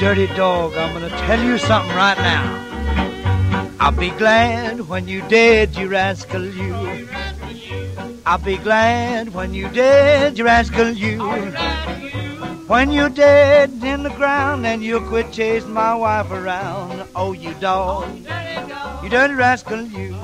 dirty dog, I'm gonna tell you something right now. I'll be glad when you dead, you rascal, you. I'll be glad when you dead, you rascal, you. When you're dead in the ground and you'll quit chasing my wife around. Oh, you dog, you dirty rascal, you.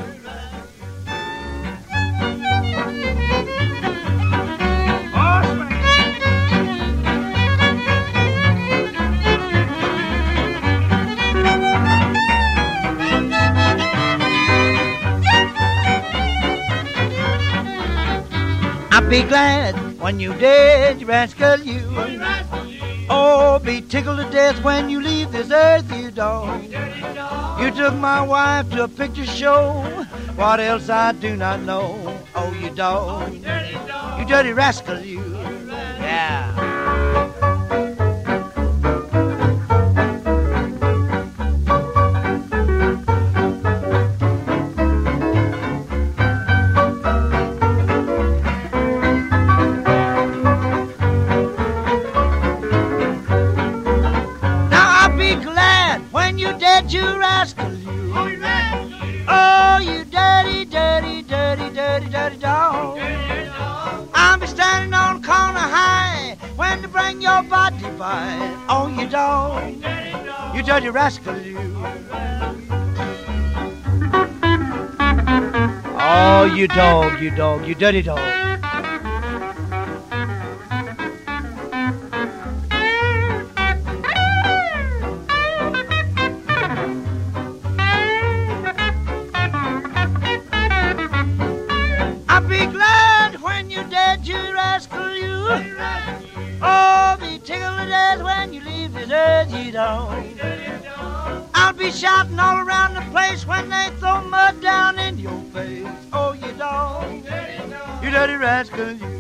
I'll be glad when you dead, you rascal, you. Oh, be tickled to death when you leave this earth, you dog. You took my wife to a picture show. What else I do not know. Oh, you dog, you dirty rascal, you. Yeah. You rascal, you. Oh, you dirty, dirty, dirty, dirty, dirty dog. I'll be standing on the corner high when they bring your body by. Oh, you dog, you dirty rascal, you. Oh, you dog, you dirty dog. Oh, be tickled to death when you leave this earth, you dog. I'll be shouting all around the place when they throw mud down in your face. Oh, you dog, you dirty rascal, you.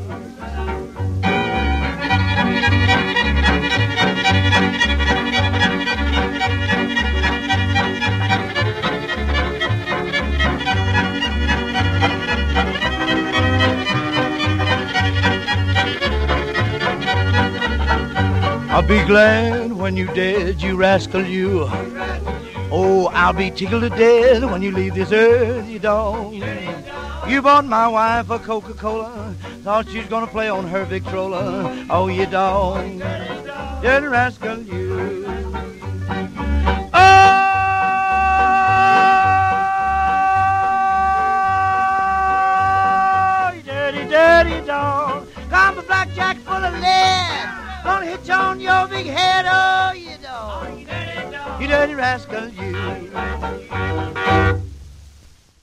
I'll be glad when you dead, you rascal, you. Oh, I'll be tickled to death when you leave this earth, you dog. You bought my wife a Coca-Cola, thought she was gonna play on her Victrola. Oh, you dog, dirty rascal, you. Oh, you dirty, dirty dog. Come a blackjack full of lead. Gonna hit you on your big head, oh, you dog. You dirty rascal, you.